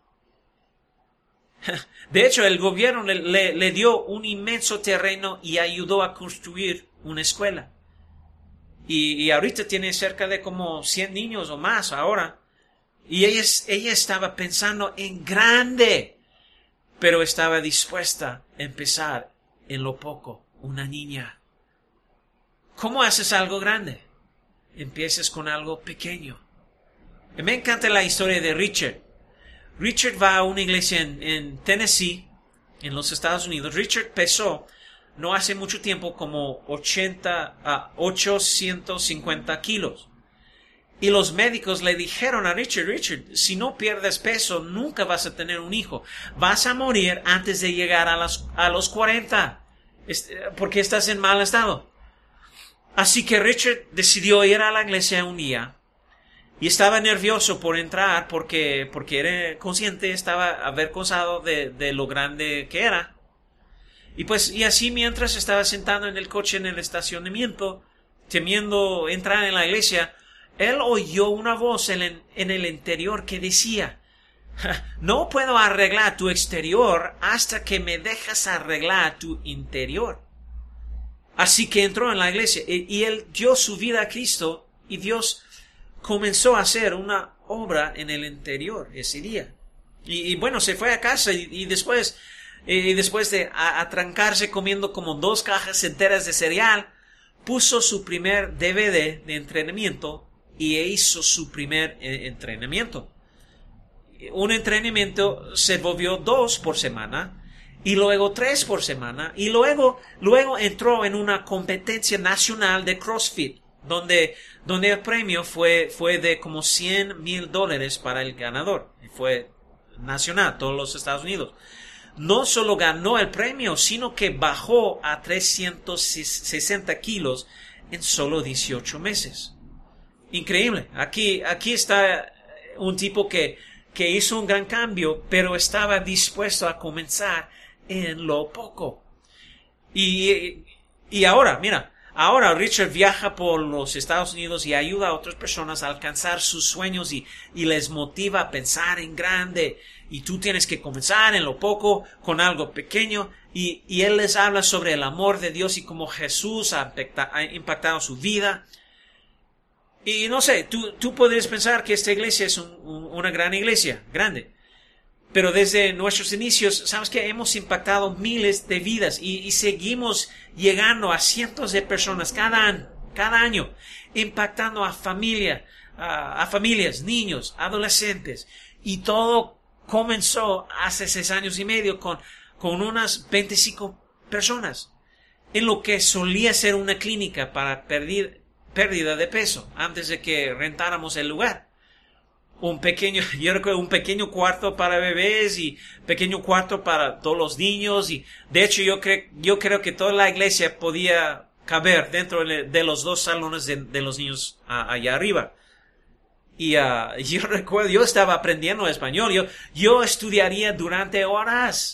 De hecho, el gobierno le, le, le dio un inmenso terreno y ayudó a construir una escuela. Y, y ahorita tiene cerca de como cien niños o más ahora. Y ella, ella estaba pensando en grande, pero estaba dispuesta a empezar en lo poco, una niña. ¿Cómo haces algo grande? Empiezas con algo pequeño. Y me encanta la historia de Richard. Richard va a una iglesia en, en Tennessee, en los Estados Unidos. Richard pesó no hace mucho tiempo como ochenta a ochocientos cincuenta kilos. Y los médicos le dijeron a Richard, Richard, si no pierdes peso, nunca vas a tener un hijo. Vas a morir antes de llegar a, las, a los cuarenta, porque estás en mal estado. Así que Richard decidió ir a la iglesia un día. Y estaba nervioso por entrar porque, porque era consciente, estaba avergonzado de, de lo grande que era. Y pues, y así mientras estaba sentado en el coche en el estacionamiento, temiendo entrar en la iglesia, él oyó una voz en, en el interior que decía, no puedo arreglar tu exterior hasta que me dejas arreglar tu interior. Así que entró en la iglesia y, y él dio su vida a Cristo y Dios comenzó a hacer una obra en el interior ese día. Y, y bueno, se fue a casa y, y después... Y después de atrancarse comiendo como dos cajas enteras de cereal, puso su primer D V D de entrenamiento y hizo su primer eh, entrenamiento. Un entrenamiento se volvió dos por semana y luego tres por semana y luego, luego entró en una competencia nacional de CrossFit donde, donde el premio fue, fue de como cien mil dólares para el ganador. Fue nacional, todos los Estados Unidos. No solo ganó el premio, sino que bajó a trescientos sesenta kilos en solo dieciocho meses. Increíble. Aquí, aquí está un tipo que, que hizo un gran cambio, pero estaba dispuesto a comenzar en lo poco. Y, y ahora, mira, ahora Richard viaja por los Estados Unidos y ayuda a otras personas a alcanzar sus sueños y, y les motiva a pensar en grande. Y tú tienes que comenzar en lo poco, con algo pequeño. Y, y él les habla sobre el amor de Dios y cómo Jesús ha, impacta, ha impactado su vida. Y no sé, tú, tú podrías pensar que esta iglesia es un, un, una gran iglesia, grande. Pero desde nuestros inicios, sabes que hemos impactado miles de vidas y, y seguimos llegando a cientos de personas cada año, cada año impactando a familia, a, a familias, niños, adolescentes. Y todo comenzó hace seis años y medio con, con unas veinticinco personas en lo que solía ser una clínica para perder, pérdida de peso antes de que rentáramos el lugar. Un pequeño, yo recuerdo un pequeño cuarto para bebés y pequeño cuarto para todos los niños y de hecho yo creo, yo creo que toda la iglesia podía caber dentro de, de los dos salones de, de los niños a, allá arriba. Y uh, yo recuerdo, yo estaba aprendiendo español, yo, yo estudiaría durante horas,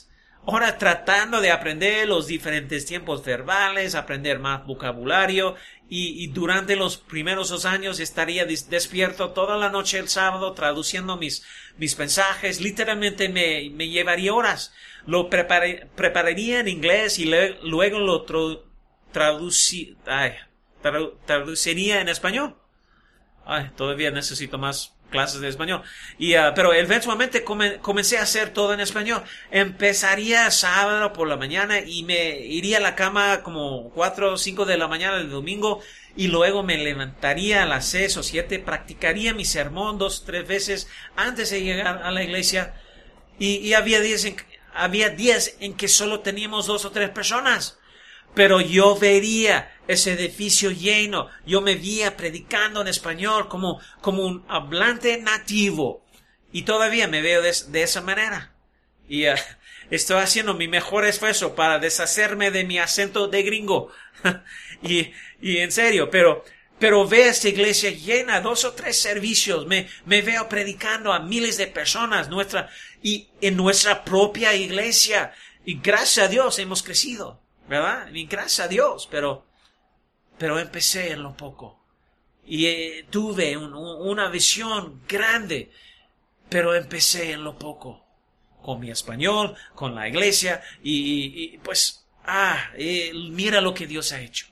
ahora tratando de aprender los diferentes tiempos verbales, aprender más vocabulario, y, y durante los primeros dos años estaría des- despierto toda la noche el sábado traduciendo mis, mis mensajes. Literalmente me, me llevaría horas. Lo preparé, prepararía en inglés y le, luego lo tro- traduci, ay, tradu- traduciría en español. Ay, todavía necesito más clases de español. Y, uh, pero eventualmente come, comencé a hacer todo en español. Empezaría sábado por la mañana y me iría a la cama como cuatro o cinco de la mañana del domingo, y luego me levantaría a las seis o siete, practicaría mi sermón dos o tres veces antes de llegar a la iglesia. Y, y había días en, había días en que solo teníamos dos o tres personas. Pero yo vería ese edificio lleno. Yo me veía predicando en español como, como un hablante nativo. Y todavía me veo de, de esa manera. Y uh, estoy haciendo mi mejor esfuerzo para deshacerme de mi acento de gringo. y, y en serio, pero, pero veo esta iglesia llena, dos o tres servicios. Me, me veo predicando a miles de personas, nuestra, y en nuestra propia iglesia. Y gracias a Dios hemos crecido. ¿Verdad? Y gracias a Dios, pero, pero empecé en lo poco. Y eh, tuve un, un, una visión grande, pero empecé en lo poco. Con mi español, con la iglesia, y, y pues, ah, eh, mira lo que Dios ha hecho.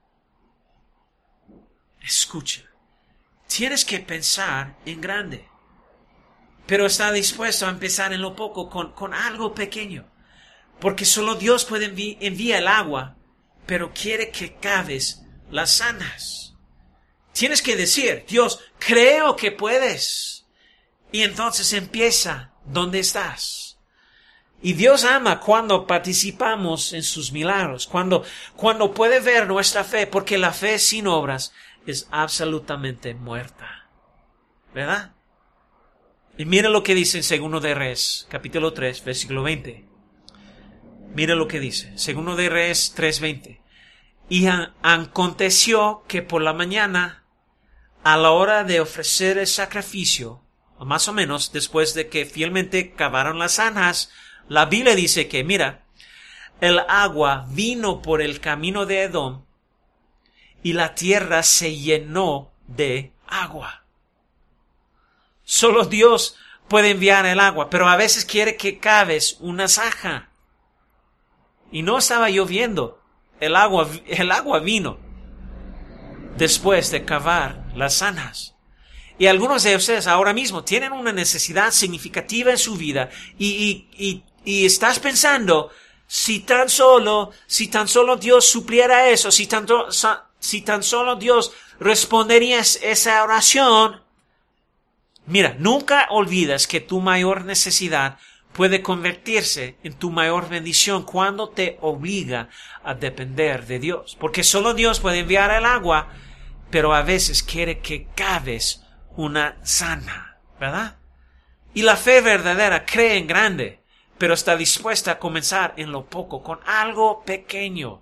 Escucha, tienes que pensar en grande, pero está dispuesto a empezar en lo poco, con, con algo pequeño. Porque solo Dios puede envi- enviar el agua, pero quiere que caves las sanas. Tienes que decir, Dios, creo que puedes. Y entonces empieza donde estás. Y Dios ama cuando participamos en sus milagros, cuando, cuando puede ver nuestra fe, porque la fe sin obras es absolutamente muerta. ¿Verdad? Y mira lo que dice en Segundo de Reyes, capítulo tres, versículo veinte. Mira lo que dice, Segundo de Reyes tres veinte. Y a- aconteció que por la mañana, a la hora de ofrecer el sacrificio, o más o menos después de que fielmente cavaron las zanjas, la Biblia dice que, mira, el agua vino por el camino de Edom, y la tierra se llenó de agua. Solo Dios puede enviar el agua, pero a veces quiere que caves una zanja. Y no estaba lloviendo. El agua, el agua vino después de cavar las zanjas. Y algunos de ustedes ahora mismo tienen una necesidad significativa en su vida. Y, y, y, y estás pensando, si tan solo, si tan solo Dios supliera eso, si tan, si tan solo Dios respondería esa oración. Mira, nunca olvides que tu mayor necesidad puede convertirse en tu mayor bendición cuando te obliga a depender de Dios. Porque solo Dios puede enviar el agua, pero a veces quiere que caves una zanja, ¿verdad? Y la fe verdadera cree en grande, pero está dispuesta a comenzar en lo poco, con algo pequeño.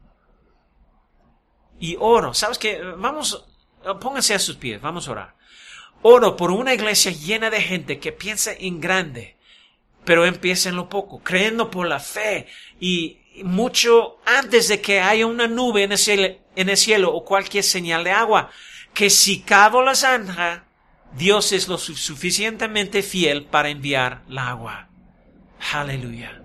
Y oro, ¿sabes qué? Vamos, pónganse a sus pies, vamos a orar. Oro por una iglesia llena de gente que piensa en grande, pero empieza en lo poco, creyendo por la fe y mucho antes de que haya una nube en el cielo, en el cielo o cualquier señal de agua, que si cavo la zanja, Dios es lo suficientemente fiel para enviar el agua. Aleluya.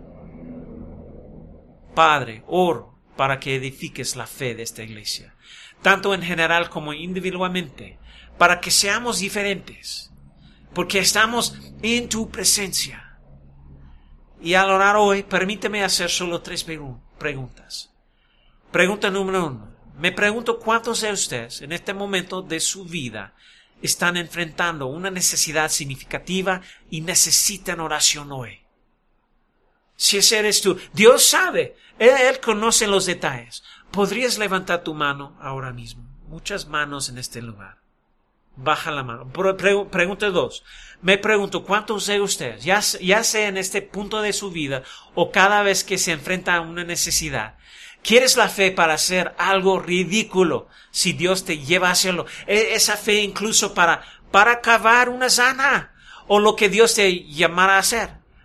Padre, oro para que edifiques la fe de esta iglesia, tanto en general como individualmente, para que seamos diferentes, porque estamos en tu presencia. Y al orar hoy, permíteme hacer solo tres preguntas. Pregunta número uno. Me pregunto cuántos de ustedes en este momento de su vida están enfrentando una necesidad significativa y necesitan oración hoy. Si ese eres tú, Dios sabe, Él, Él conoce los detalles. ¿Podrías levantar tu mano ahora mismo? Muchas manos en este lugar. Baja la mano. Pregunta dos. Me pregunto, ¿cuántos de ustedes, ya, ya sea en este punto de su vida o cada vez que se enfrenta a una necesidad, quieres la fe para hacer algo ridículo si Dios te lleva a hacerlo? Esa fe incluso para, para cavar una zanja o lo que Dios te llamará a hacer.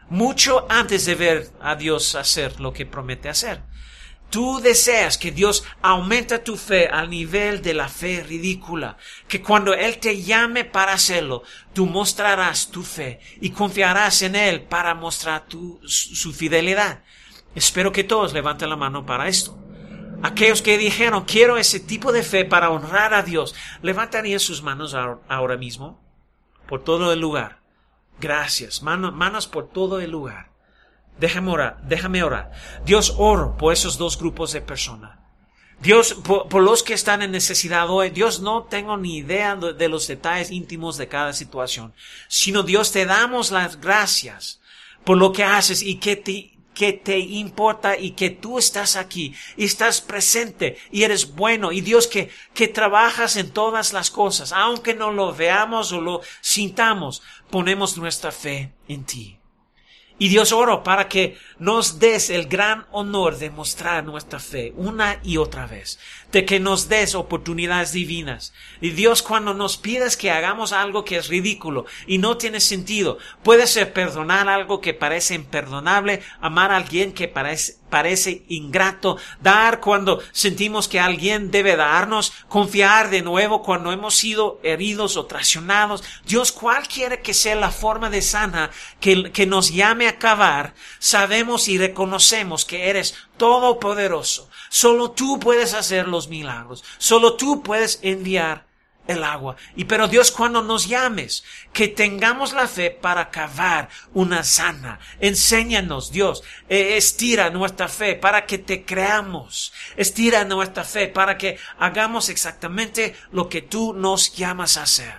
mucho antes de ver a Dios hacer lo que promete hacer. Tú deseas que Dios aumente tu fe al nivel de la fe ridícula, que cuando Él te llame para hacerlo, tú mostrarás tu fe y confiarás en Él para mostrar tu, su fidelidad. Espero que todos levanten la mano para esto. Aquellos que dijeron, quiero ese tipo de fe para honrar a Dios, levantarían sus manos ahora mismo por todo el lugar. Gracias. Manos, manos por todo el lugar. Déjame orar, déjame orar. Dios, oro por esos dos grupos de personas. Dios, por, por los que están en necesidad hoy, Dios, no tengo ni idea de, de los detalles íntimos de cada situación, sino Dios, te damos las gracias por lo que haces y que te, que te importa y que tú estás aquí y estás presente y eres bueno y Dios, que, que trabajas en todas las cosas, aunque no lo veamos o lo sintamos, ponemos nuestra fe en ti. Y Dios, oro para que nos des el gran honor de mostrar nuestra fe una y otra vez, de que nos des oportunidades divinas. Y Dios, cuando nos pidas que hagamos algo que es ridículo y no tiene sentido, puede ser perdonar algo que parece imperdonable, amar a alguien que parece, parece ingrato, dar cuando sentimos que alguien debe darnos, confiar de nuevo cuando hemos sido heridos o traicionados. Dios, cuál quiere que sea la forma de sana que, que nos llame a acabar, sabemos y reconocemos que eres todopoderoso. Solo tú puedes hacer los milagros. Solo tú puedes enviar el agua. Y pero Dios, cuando nos llames, que tengamos la fe para cavar una zanja. Enséñanos, Dios, eh, estira nuestra fe para que te creamos. Estira nuestra fe para que hagamos exactamente lo que tú nos llamas a hacer.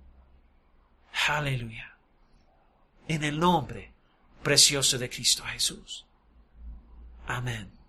Aleluya. En el nombre precioso de Cristo Jesús. Amén.